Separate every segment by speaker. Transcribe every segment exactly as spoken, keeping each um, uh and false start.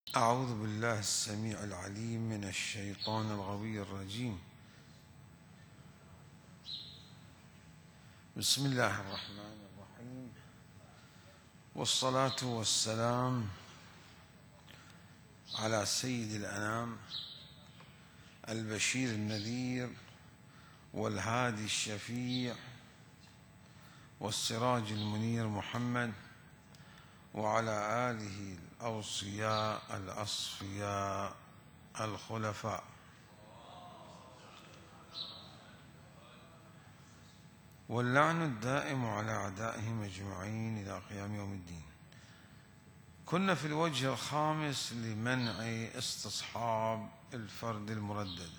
Speaker 1: أعوذ بالله السميع العليم من الشيطان الغوي الرجيم. بسم الله الرحمن الرحيم، والصلاة والسلام على سيد الأنام البشير النذير والهادي الشفيع والسراج المنير محمد، وعلى آله الأوصياء الأصفياء الخلفاء. واللعن الدائم على أعدائهم أجمعين إلى قيام يوم الدين. كنا في الوجه الخامس لمنع استصحاب الفرد المردد،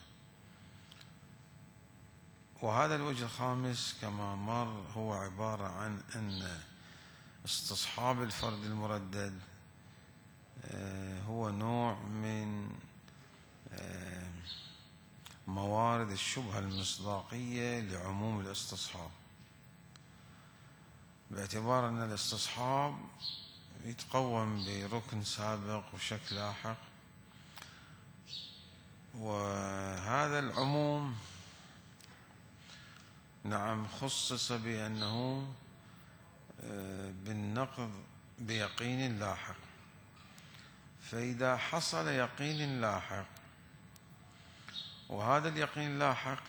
Speaker 1: وهذا الوجه الخامس كما مر هو عبارة عن أن استصحاب الفرد المردد هو نوع من موارد الشبهة المصداقية لعموم الاستصحاب، باعتبار أن الاستصحاب يتقوم بركن سابق وشك لاحق، وهذا العموم نعم خصص بأنه بالنقض بيقين لاحق. فإذا حصل يقين لاحق، وهذا اليقين لاحق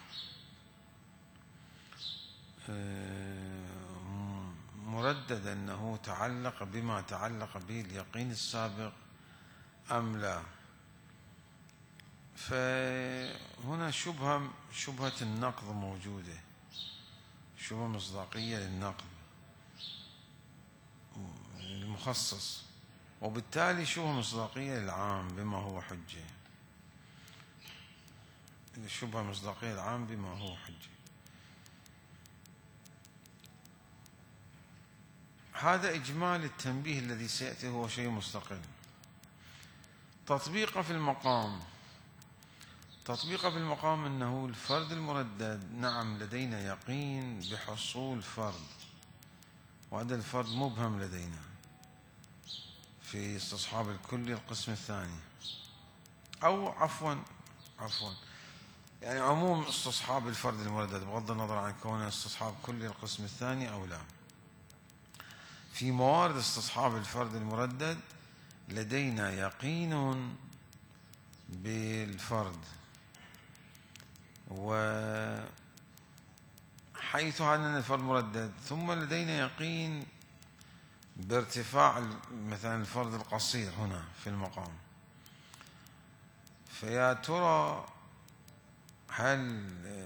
Speaker 1: مردد أنه تعلق بما تعلق به اليقين السابق أم لا، فهنا شبهة شبهة النقض موجودة، شبهة مصداقية للنقض المخصص، وبالتالي شبهة مصداقية للعام بما هو حجة. الشبهة مصداقية العام بما هو حجة. هذا إجمال التنبيه الذي سيأتي، هو شيء مستقل. تطبيقه في المقام، تطبيقه في المقام أنه الفرد المردد نعم لدينا يقين بحصول فرد، وهذا الفرد مبهم لدينا في استصحاب الكلي القسم الثاني، أو عفوا عفوا يعني عموم استصحاب الفرد المردد بغض النظر عن كونه استصحاب كلي القسم الثاني أو لا. في موارد استصحاب الفرد المردد لدينا يقين بالفرد، وحيث أن الفرد مردد، ثم لدينا يقين بارتفاع مثلا الفرد القصير هنا في المقام. فيا ترى هل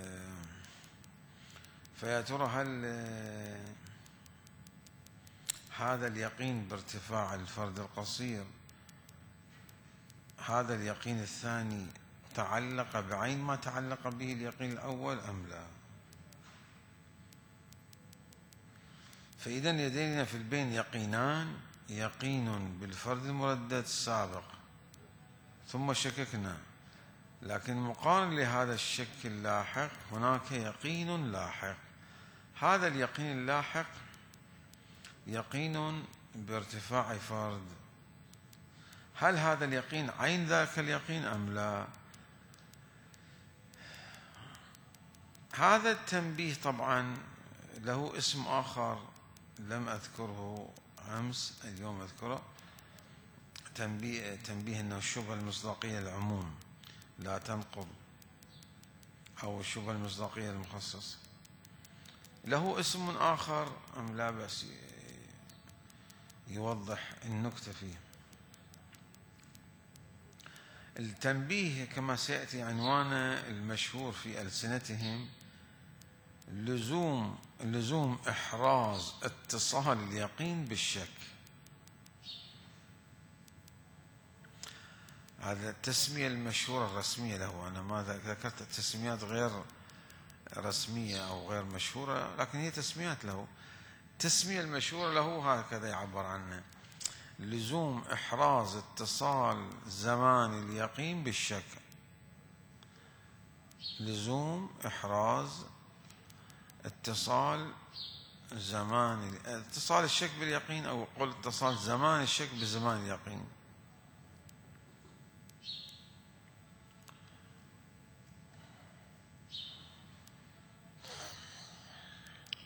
Speaker 1: فيا ترى هل هذا اليقين بارتفاع الفرد القصير، هذا اليقين الثاني تعلق بعين ما تعلق به اليقين الأول أم لا؟ فإذا لدينا في البين يقينان، يقين بالفرد المردد السابق ثم شككنا، لكن مقارن لهذا الشك اللاحق هناك يقين لاحق. هذا اليقين اللاحق يقين بارتفاع فرد، هل هذا اليقين عين ذاك اليقين أم لا؟ هذا التنبيه طبعا له اسم آخر لم أذكره أمس، اليوم أذكره، تنبيه, تنبيه أنه الشبهة المصداقية للعموم لا تنقض، أو الشبهة المصداقية للمخصص. له اسم آخر أم لا بأس يوضح النكتة فيه. التنبيه كما سيأتي عنوانه المشهور في ألسنتهم لزوم لزوم إحراز اتصال اليقين بالشك. هذا التسمية المشهورة الرسمية له، أنا ما ذكرت تسميات غير رسمية أو غير مشهورة، لكن هي تسميات له. التسمية المشهورة له هكذا يعبر عنه: لزوم إحراز اتصال زمان اليقين بالشك. لزوم إحراز اتصال زمان اتصال الشك باليقين، أو قل اتصال زمان الشك بزمان اليقين.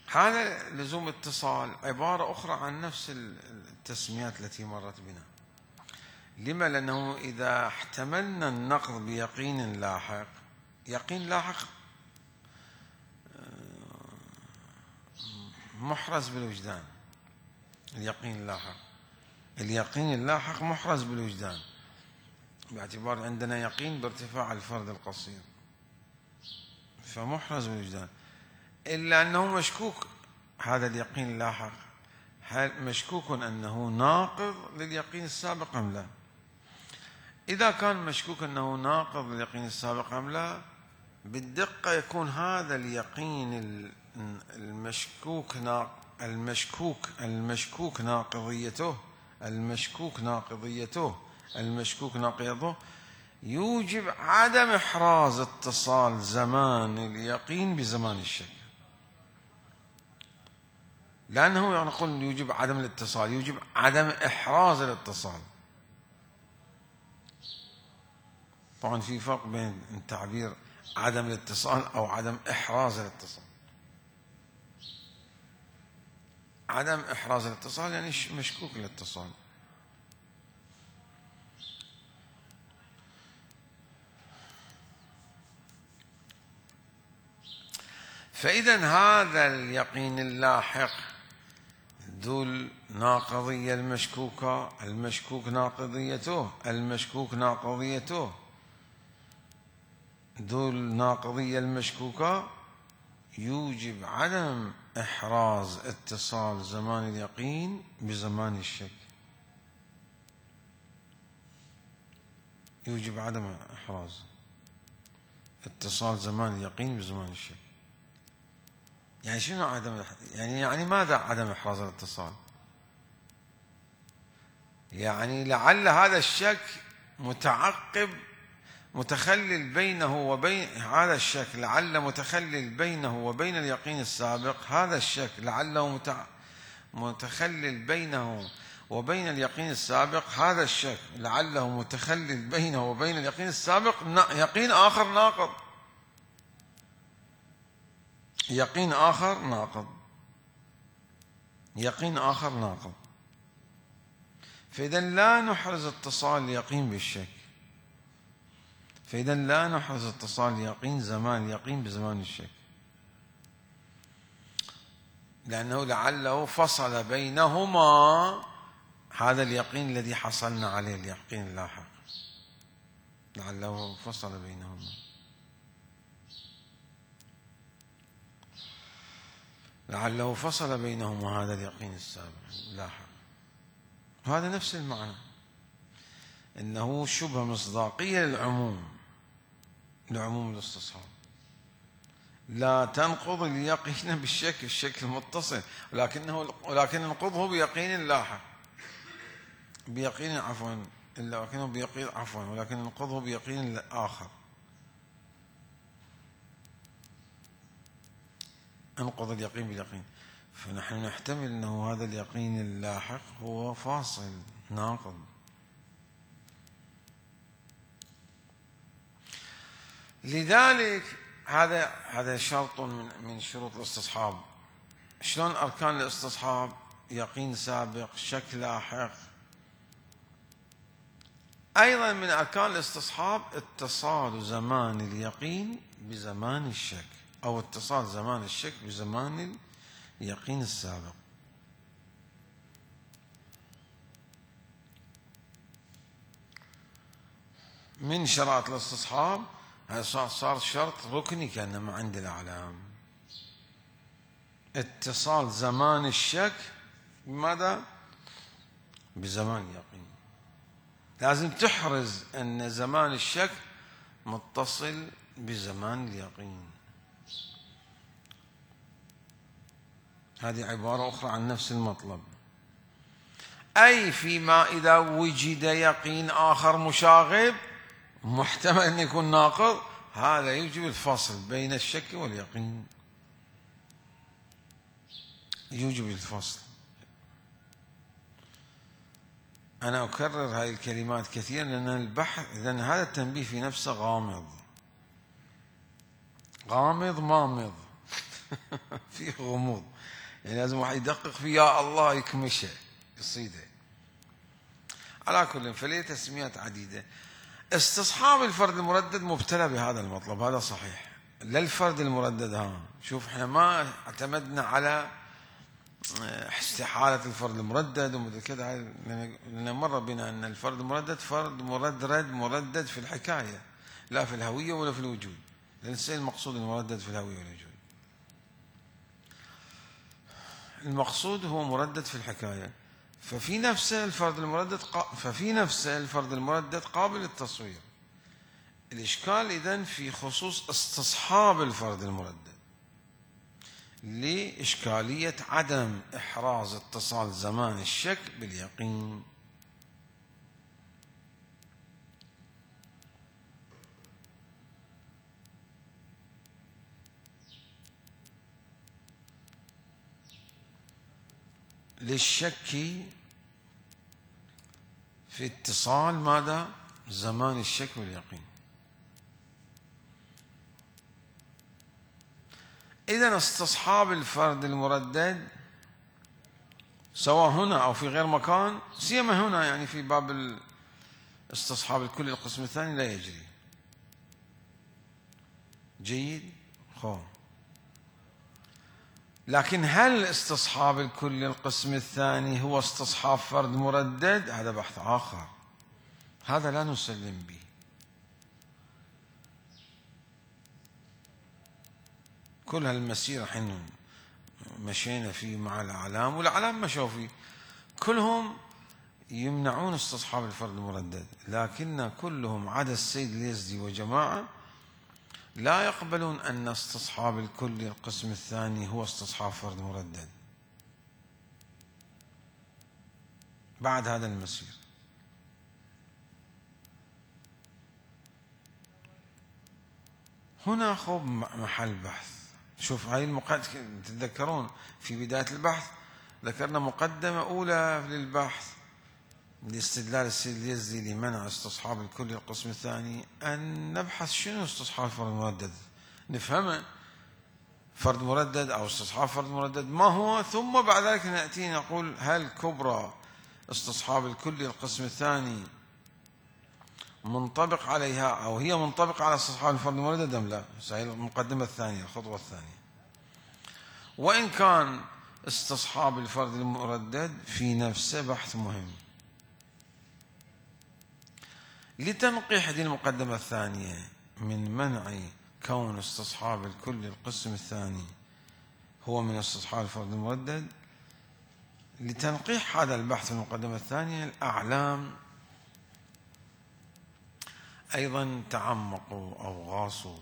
Speaker 1: هذا لزوم اتصال عبارة أخرى عن نفس التسميات التي مرت بنا. لما؟ لأنه إذا احتملنا النقض بيقين لاحق، يقين لاحق محرز بالوجدان. اليقين اللاحق اليقين اللاحق محرز بالوجدان، باعتبار عندنا يقين بارتفاع الفرد القصير، فمحرز بالوجدان. إلا أنه مشكوك، هذا اليقين اللاحق هل مشكوك أنه ناقض لليقين السابق أم لا؟ إذا كان مشكوك أنه ناقض لليقين السابق أم لا، بالدقة يكون هذا اليقين المشكوك المشكوك المشكوك ناقضيته المشكوك ناقضيته المشكوك ناقضيته يوجب عدم إحراز اتصال زمان اليقين بزمان الشك. لأنه نقول يوجب عدم الاتصال، يوجب عدم إحراز الاتصال. طبعا في فرق بين التعبير عدم الاتصال أو عدم إحراز الاتصال. عدم إحراز الاتصال يعني مشكوك الاتصال. فإذا هذا اليقين اللاحق ذو الناقضية المشكوكة، المشكوك ناقضيته المشكوك ناقضيته ذو الناقضية المشكوكة يوجب عدم إحراز اتصال زمان اليقين بزمان الشك. يوجب عدم إحراز اتصال زمان اليقين بزمان الشك. يعني شنو عدم يعني يعني ماذا عدم إحراز الاتصال؟ يعني لعل هذا الشك متعقب متخلل بينه وبين هذا الشك لعل متخلل بينه وبين اليقين السابق. هذا الشك لعله متخلل بينه وبين اليقين السابق. هذا الشك لعله متخلل بينه وبين اليقين السابق يقين آخر ناقض. يقين آخر ناقض يقين آخر ناقض. فإذا لا نحرز اتصال اليقين بالشك. فإذا لا نحرز اتصال اليقين زمان اليقين بزمان الشك، لأنه لعله فصل بينهما هذا اليقين الذي حصلنا عليه، اليقين اللاحق، لعله فصل بينهما. لعله فصل بينهما هذا اليقين السابق اللاحق. هذا نفس المعنى، إنه شبه مصداقية للعموم، لعموم الاستصحاب. لا تنقض اليقين بالشك، الشك المتصل، ولكنه ولكن ننقضه بيقين لاحق، بيقين عفوا لكنه بيقين عفوا ولكن ننقضه بيقين آخر. انقض اليقين باليقين. فنحن نحتمل أنه هذا اليقين اللاحق هو فاصل ناقض. لذلك هذا هذا شرط من من شروط الاستصحاب. شلون أركان الاستصحاب؟ يقين سابق، شك لاحق. أيضا من أركان الاستصحاب اتصال زمان اليقين بزمان الشك، أو اتصال زمان الشك بزمان اليقين السابق. من شرائط الاستصحاب صار شرط ركني كأنما عند الأعلام، اتصال زمان الشك بماذا؟ بزمان اليقين. لازم تحرز أن زمان الشك متصل بزمان اليقين. هذه عبارة أخرى عن نفس المطلب. أي فيما إذا وجد يقين آخر مشاغب محتمل أن يكون ناقض، هذا يوجب الفصل بين الشك واليقين، يوجب الفصل. أنا أكرر هذه الكلمات كثيرا لأن البحث، لأن هذا التنبيه في نفسه غامض غامض مامض فيه غموض، يعني لازم واحد يدقق فيه، يا الله يكمشه قصيده. على كل، فليه تسميات عديدة. استصحاب الفرد المردد مبتلى بهذا المطلب، هذا صحيح. للفرد المردد، ها شوف احنا ما اعتمدنا على استحالة الفرد المردد ومثل كذا، لأن مر بنا أن الفرد المردد فرد مردد مردد في الحكاية، لا في الهوية ولا في الوجود، لأن المقصود المردد في الهوية والوجود. المقصود هو مردد في الحكاية، ففي نفسه الفرد المردد ففي نفسه الفرد المردد قابل للتصوير. الإشكال إذن في خصوص استصحاب الفرد المردد، لإشكالية عدم إحراز اتصال زمان الشك باليقين. للشك في اتصال ماذا؟ زمان الشك واليقين. إذن استصحاب الفرد المردد سواء هنا أو في غير مكان، سيما هنا يعني في باب استصحاب الكل القسم الثاني لا يجري. جيد؟ خو. لكن هل استصحاب الكل القسم الثاني هو استصحاب فرد مردد؟ هذا بحث آخر، هذا لا نسلم به. كل هالمسيرة حين مشينا فيه مع الأعلام والأعلام مشوا فيه، كلهم يمنعون استصحاب الفرد المردد، لكن كلهم عدا السيد اليزدي وجماعة لا يقبلون أن استصحاب الكل القسم الثاني هو استصحاب فرد مردد بعد هذا المسير. هنا خب محل بحث. شوف هاي المقدمة، تتذكرون في بداية البحث ذكرنا مقدمة أولى للبحث لاستدلال السيد اليزدي لمنع استصحاب الكل القسم الثاني، أن نبحث شنو استصحاب الفرد المردد، نفهمه فرد مردد أو استصحاب فرد مردد ما هو، ثم بعد ذلك نأتي نقول هل كبرى استصحاب الكل القسم الثاني منطبق عليها أو هي منطبقة على استصحاب الفرد المردد أم لا. هي المقدمة الثانية، الخطوة الثانية. وإن كان استصحاب الفرد المردد في نفسه بحث مهم. لتنقيح هذه المقدمة الثانية من منع كون استصحاب الكل القسم الثاني هو من استصحاب الفرد المردد، لتنقيح هذا البحث في المقدمة الثانية الأعلام أيضا تعمقوا أو غاصوا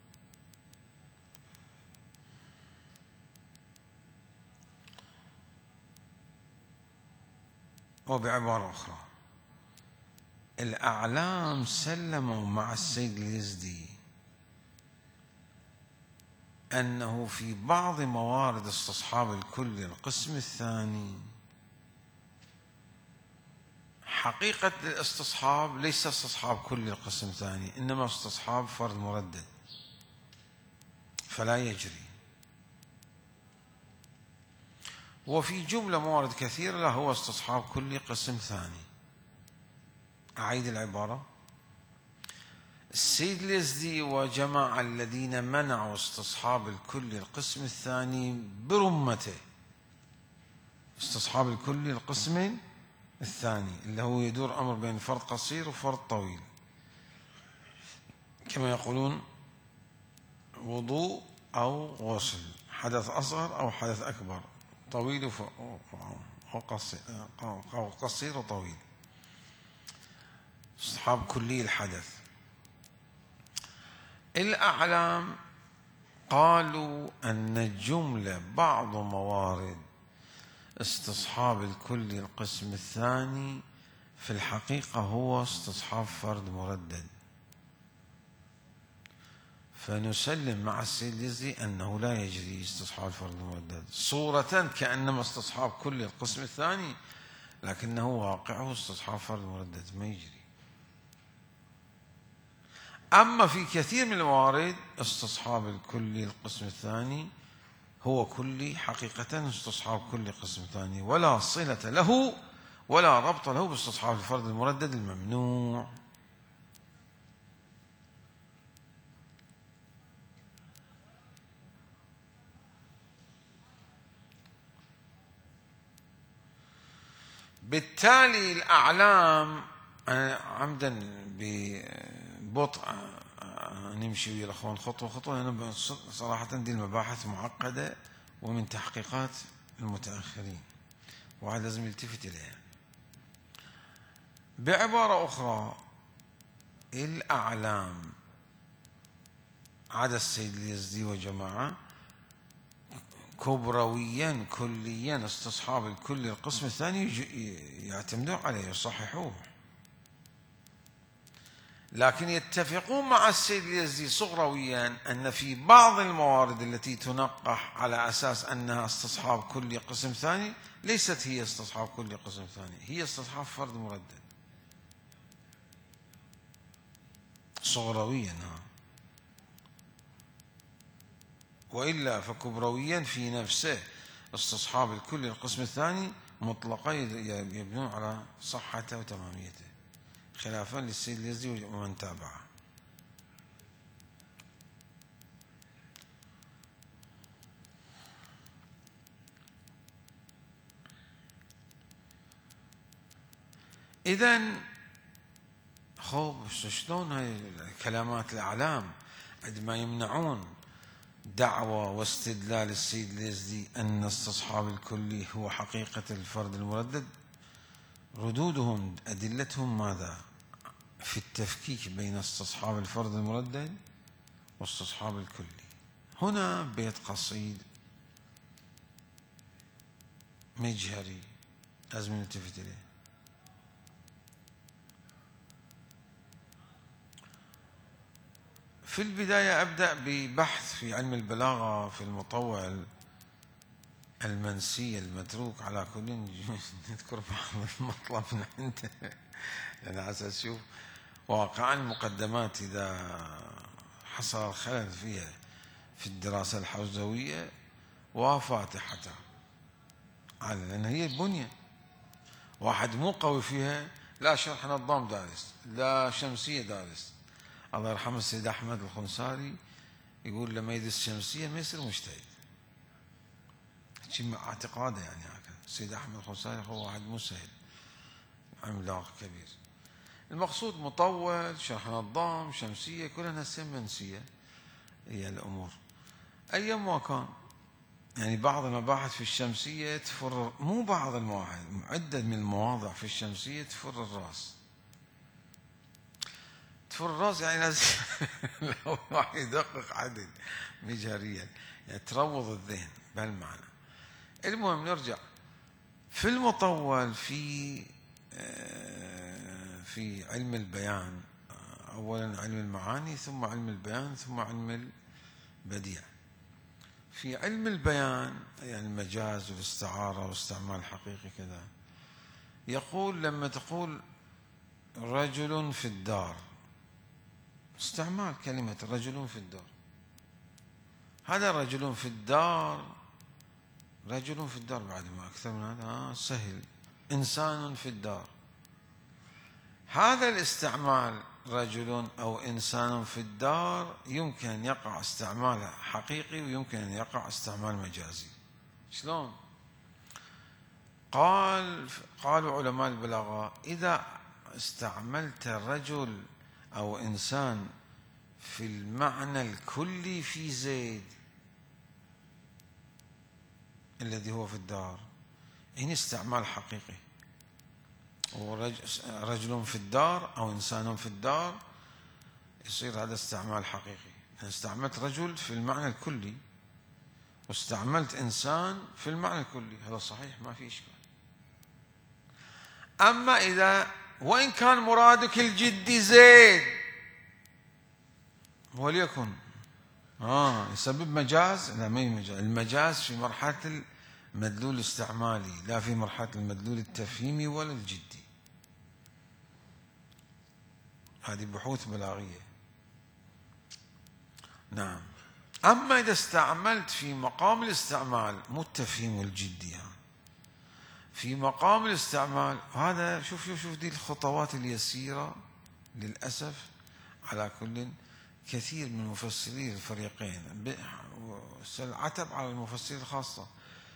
Speaker 1: وبعبارة أخرى الأعلام سلموا مع السيد اليزدي أنه في بعض موارد استصحاب الكل القسم الثاني حقيقة الاستصحاب ليس استصحاب كل القسم الثاني، إنما استصحاب فرد مردد، فلا يجري. وفي جملة موارد كثيرة له هو استصحاب كل قسم ثاني. أعيد العبارة: السيد اليزدي وجماعة الذين منعوا استصحاب الكل القسم الثاني برمته، استصحاب الكل القسم الثاني اللي هو يدور أمر بين فرد قصير وفرد طويل، كما يقولون وضوء أو غسل، حدث أصغر أو حدث أكبر، طويل وقصير وطويل، استصحاب كلي الحدث. الأعلام قالوا أن الجملة بعض موارد استصحاب الكل القسم الثاني في الحقيقة هو استصحاب فرد مردد، فنسلم مع السيد اليزدي أنه لا يجري استصحاب فرد مردد صورة كأنما استصحاب كل القسم الثاني، لكنه واقعه استصحاب فرد مردد ما يجري. أما في كثير من الموارد استصحاب الكل القسم الثاني هو كلي حقيقة استصحاب كل قسم ثاني، ولا صلة له ولا ربط له باستصحاب الفرد المردد الممنوع. بالتالي الأعلام، أنا عمدا ببطء نمشي ويا الأخوان خطوة خطوة، لأن صراحة دي المباحث معقدة ومن تحقيقات المتأخرين وهذا لازم يلتفت إليها. بعبارة أخرى، الأعلام عدا السيد اليزدي وجماعة كبرويا كليا استصحاب الكل القسم الثاني يعتمدون عليه يصححوه، لكن يتفقون مع السيد اليزدي صغرويا أن في بعض الموارد التي تنقح على أساس أنها استصحاب كل قسم ثاني ليست هي استصحاب كل قسم ثاني، هي استصحاب فرد مردد صغرويا. وإلا فكبرويا في نفسه استصحاب الكل القسم الثاني مطلقا يبنون على صحته وتماميته، خلافا للسيد اليزدي ومن تابعه. إذن خوف شلون هاي كلامات الأعلام عندما يمنعون دعوة واستدلال السيد اليزدي أن استصحاب الكلي هو حقيقة الفرد المردد؟ ردودهم أدلتهم ماذا؟ في التفكيك بين استصحاب الفرد المردد واستصحاب الكلي. هنا بيت قصيد مجهري لازم نلتفت إليه. في البداية أبدأ ببحث في علم البلاغة في المطوع المنسي المتروك، على كل نذكر بعض المطلب من عنده لأن على أساس أشوف واقعا المقدمات إذا حصل الخلل فيها في الدراسة الحوزوية وفاتحتها، على لأن هي البنية. واحد مو قوي فيها لا شرح نظام دارس لا شمسية دارس. الله يرحمه السيد أحمد الخنساري يقول لما يدرس شمسية ما يصير مجتهد، شيء اعتقاده يعني هكذا. السيد أحمد الخنساري هو واحد مو سهل، عملاق كبير. المقصود مطول، شرح نظام، شمسية، كلها نفسها منسية هي الأمور أيام ما كان. يعني بعض المباحث في الشمسية تفر، مو بعض المواضع، عدة من المواضع في الشمسية تفر الرأس. تفر الرأس يعني لازم لو واحد يدقق عدل مجهريا، يعني تروض الذهن بهالمعنى. المهم نرجع في المطول في في علم البيان، أولا علم المعاني ثم علم البيان ثم علم البديع. في علم البيان يعني المجاز والاستعارة واستعمال حقيقي كذا، يقول لما تقول رجل في الدار، استعمال كلمة رجل في الدار، هذا رجل في الدار، رجل في الدار بعد ما أكثر من هذا آه سهل. إنسان في الدار، هذا الاستعمال رجل أو إنسان في الدار يمكن أن يقع استعمال حقيقي ويمكن أن يقع استعمال مجازي. شلون؟ قال قالوا علماء البلاغة إذا استعملت رجل أو إنسان في المعنى الكلي في زيد الذي هو في الدار، إن استعمال حقيقي، ورجل في الدار أو إنسان في الدار يصير هذا استعمال حقيقي. استعملت رجل في المعنى الكلي واستعملت إنسان في المعنى الكلي، هذا صحيح ما في إشكال. أما إذا وإن كان مرادك الجدي زيد وليكن آه يسبب مجاز، لا ما هي مجاز. المجاز في مرحلة المدلول الاستعمالي لا في مرحلة المدلول التفهيمي ولا الجدي. هذه بحوث بلاغية. نعم. أما إذا استعملت في مقام الاستعمال، مو التفهيم والجدي يعني، في مقام الاستعمال هذا، شوف شوف شوف دي الخطوات اليسيرة للأسف. على كل، كثير من مفسري الفريقين، العتب على المفسرين الخاصة،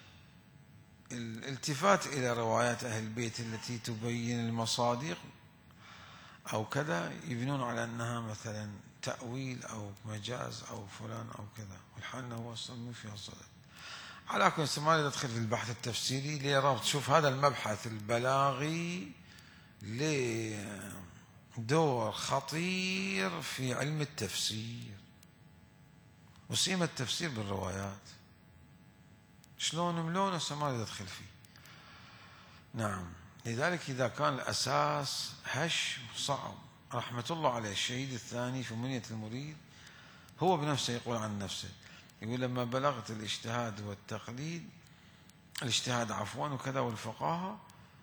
Speaker 1: الالتفات إلى روايات أهل البيت التي تبين المصادق أو كذا، يبنون على أنها مثلا تأويل أو مجاز أو فلان أو كذا، والحال أنه هو أصلا مو فيها صدق. على كل ما ندخل في البحث التفسيري لربط، شوف هذا المبحث البلاغي له دور خطير في علم التفسير، وسيما التفسير بالروايات، شلون ملون هسه ما ندخل فيه. نعم، لذلك إذا كان الأساس هش صعب. رحمة الله عليه الشهيد الثاني في منية المريد هو بنفسه يقول عن نفسه، يقول لما بلغت الاجتهاد والتقليد، الاجتهاد عفوا وكذا والفقاهة،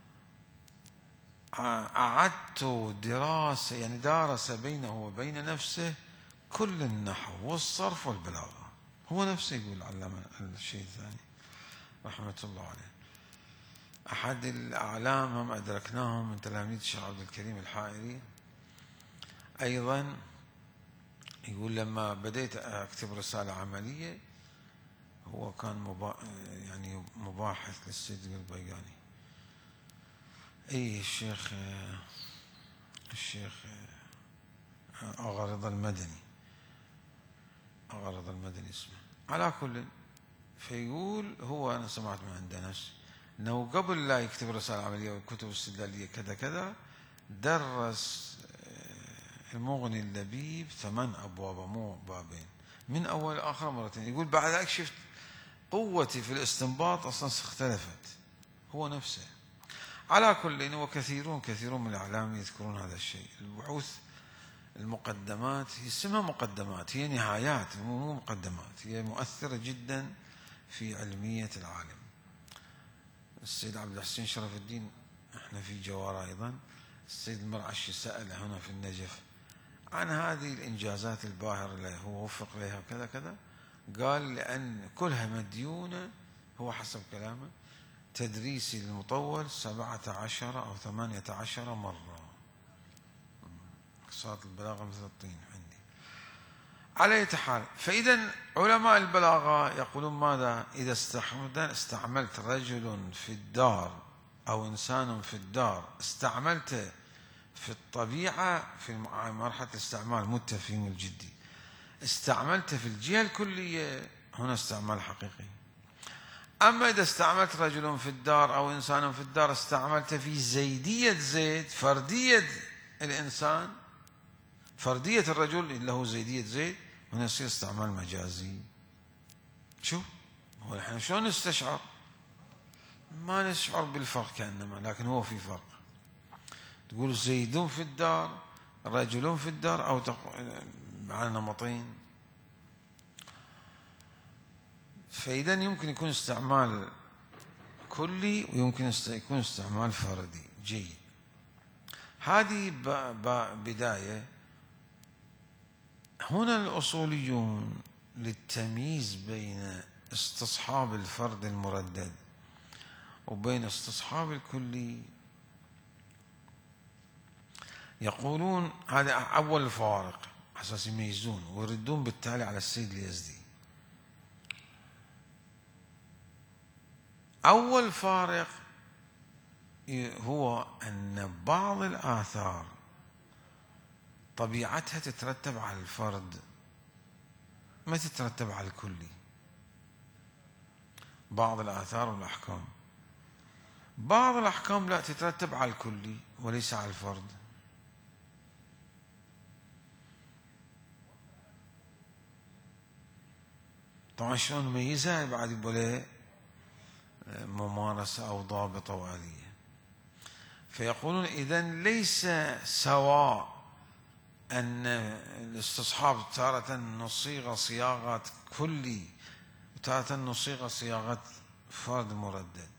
Speaker 1: أعدت دراسة، يعني دارس بينه وبين نفسه كل النحو والصرف والبلاغة. هو نفسه يقول علامة الشيء الثاني رحمة الله عليه. أحد الأعلام هم أدركناهم من تلاميذ الشيخ عبد الكريم الحائري أيضا، يقول لما بديت أكتب رسالة عملية، هو كان مبا... يعني مباحث للسيد البيقاني، أي الشيخ الشيخ أغا رضا المدني، أغا رضا المدني اسمه. على كل، فيقول هو، أنا سمعت من عند ناس أنه قبل لا يكتب رسالة عملية والكتب الاستدلالية كذا كذا، درس المغني اللبيب ثمان أبواب مو بابين، من أول آخر مرتين. يقول بعد ذلك شفت قوتي في الاستنباط أصلا اختلفت، هو نفسه. على كل، وكثيرون كثيرون من الأعلام يذكرون هذا الشيء. البحوث المقدمات هي اسمها مقدمات، هي نهايات مو مقدمات، هي مؤثرة جدا في علمية العالم. السيد عبد الحسين شرف الدين، احنا في جوار أيضا، السيد المرعشي سأل هنا في النجف عن هذه الإنجازات الباهرة اللي هو وفق لها كذا كذا، قال لأن كلها مديونة، هو حسب كلامه، تدريسي للمطول سبعة عشر أو ثمانية عشر مرة، صارت البلاغة مثل الطين عندي. على أي حال، فإذا علماء البلاغة يقولون ماذا؟ إذا استعملت رجل في الدار أو إنسان في الدار، استعملته في الطبيعة في مرحلة الاستعمال مو التفهيم الجدي، استعملته في الجهة الكلية، هنا استعمال حقيقي. أما إذا استعملت رجل في الدار أو إنسان في الدار، استعملته في زيدية زيد، فردية الإنسان، فردية الرجل اللي هو زيدية زيد، هنا يصير استعمال مجازي. شو هو احنا شلون نستشعر؟ ما نشعر بالفرق كأنما، لكن هو في فرق. تقول زيد في الدار، رجل في الدار، أو على نمطين. فإذا يمكن يكون استعمال كلي ويمكن يكون استعمال فردي. جيد، هذه بداية. هنا الأصوليون للتمييز بين استصحاب الفرد المردد وبين استصحاب الكلي يقولون هذا أول الفوارق، أساس يميزون ويردون بالتالي على السيد اليزدي. أول فارق هو أن بعض الآثار طبيعتها تترتب على الفرد، ما تترتب على الكلي. بعض الآثار والأحكام، بعض الأحكام لا تترتب على الكلي وليس على الفرد. طبعا شلون نميزها؟ بعد يقول ممارسة أو ضابط أو آلية. فيقولون إذن ليس سواء أن الاستصحاب تارة نصيغ صياغة كلي وتارة نصيغ صياغة فرد مردد،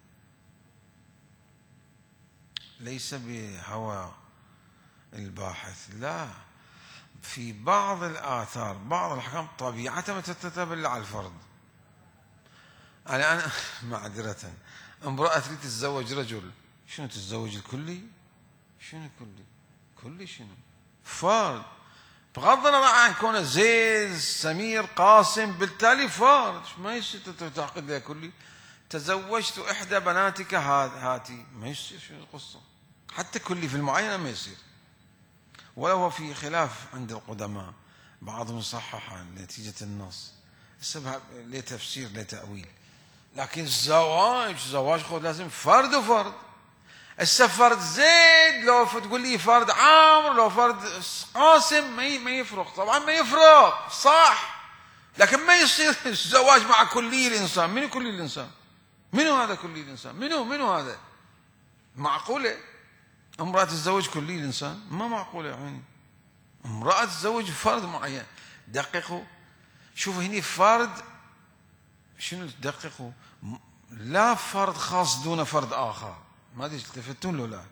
Speaker 1: ليس بهوى الباحث، لا، في بعض الآثار بعض الأحكام طبيعتها ما تترتب إلا على الفرد. أنا أنا معذرة، امرأة تريد تتزوج رجل، شنو تتزوج الكلي؟ شنو الكلي؟ كلي شنو؟ فرد، بغض النظر عن كونه زيد سمير قاسم، بالتالي فرد، ما يصير تعقد لها كلي. تزوجت إحدى بناتك هاتي، ما يصير، شنو القصة؟ حتى كلي في المعينة ما يصير، ولو في خلاف عند القدماء، بعضهم صححها نتيجة النص، السبب له تفسير له تأويل. لكن الزواج زواج خود لازم فرد وفرد. هسه فرد زيد لو تقول لي فرد عامر لو فرد قاسم ما يفرق، طبعا ما يفرق صح، لكن ما يصير الزواج مع كلي الإنسان. منو كلي الإنسان؟ منو هذا كلي الإنسان؟ منو منو هذا؟ معقولة امرأة تتزوج كلي الإنسان؟ ما معقولة يا عيني. امرأة تتزوج فرد معين. دققوا، شوفوا هني فرد، شنو تدققوا؟ لا فرد خاص دون فرد آخر، ما ادري تلتفتون له. لا،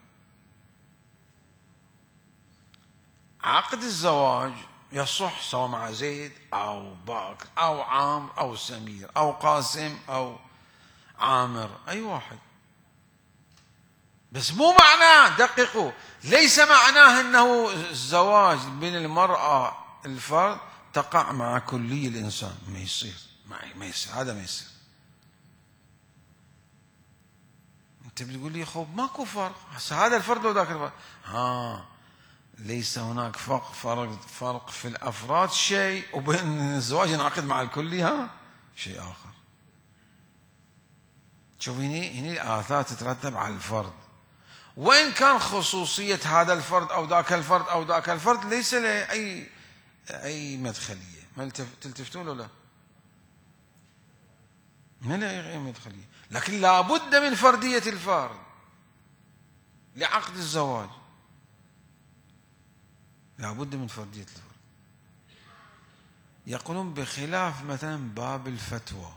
Speaker 1: عقد الزواج يصح سواء مع زيد أو بكر أو عامر أو سمير أو قاسم أو عامر، أي واحد، بس مو معناه، دققوا، ليس معناه أنه الزواج بين المرأة الفرد تقع مع كلي الإنسان. ما يصير، ما يصير، هذا ما يصير. أنت بتقول لي خب ماكو فرق، هذا الفرد لو ذاك الفرد، ها ليس هناك فرق فرق فرق في الأفراد شيء، وبين الزواج ينعقد مع الكلي ها شيء آخر. شوف هني هني الآثار تترتب على الفرد، وإن كان خصوصية هذا الفرد أو ذاك الفرد أو ذاك الفرد ليس له أي أي مدخلية. ما تلتفتون له؟ لا، ما له أي مدخلية، لكن لابد من فردية الفرد لعقد الزواج، لابد من فردية الفرد. يقولون بخلاف مثلا باب الفتوى،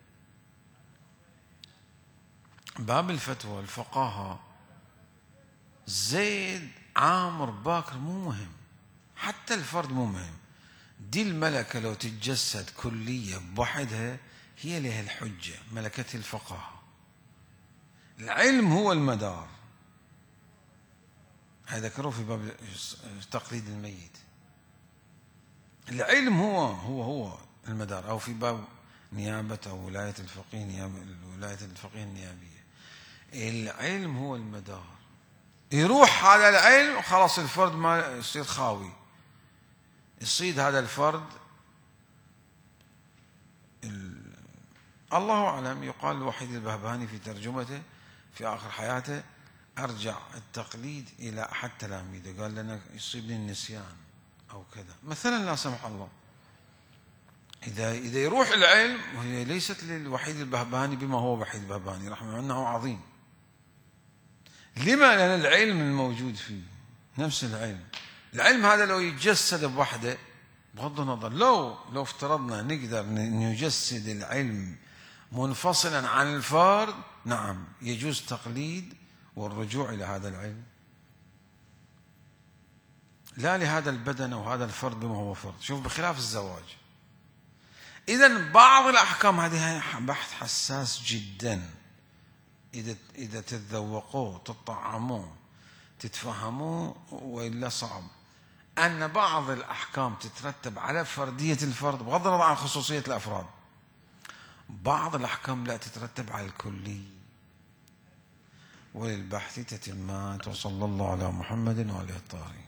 Speaker 1: باب الفتوى الفقهاء زيد عامر باكر مو مهم، حتى الفرد مو مهم. دي الملكة لو تتجسد كلية بوحدها هي لها الحجة، ملكة الفقهاء. العلم هو المدار، هذا ذكروه في باب تقليد الميت. العلم هو هو هو المدار، أو في باب نيابة أو ولاية الفقيه، نيابة ولاية الفقيه النيابية. العلم هو المدار، يروح هذا العلم خلاص الفرد ما يصير خاوي، يصيد هذا الفرد. الله أعلم، يقال الوحيد البهبهاني في ترجمته في آخر حياته أرجع التقليد إلى أحد تلاميذه، قال لنا يصيبني النسيان أو كذا مثلا، لا سمح الله. إذا إذا يروح العلم، وهي ليست للوحيد البهبهاني بما هو وحيد البهبهاني رحمه الله أنه عظيم. لما؟ لأن العلم الموجود فيه نفس العلم. العلم هذا لو يتجسد بوحده، بغض النظر، لو لو افترضنا نقدر نجسد العلم منفصلا عن الفرد، نعم يجوز تقليد والرجوع إلى هذا العلم، لا لهذا البدن أو هذا الفرد بما هو فرد. شوف بخلاف الزواج. إذن بعض الأحكام هذه بحث حساس جدا، إذا إذا تتذوقوه تطعموه تتفهموه، وإلا صعب. أن بعض الأحكام تترتب على فردية الفرد بغض النظر عن خصوصية الأفراد، بعض الأحكام لا تترتب على الكلي. وللبحث تتمات، وصلى الله على محمد وعلى آله الطاهرين.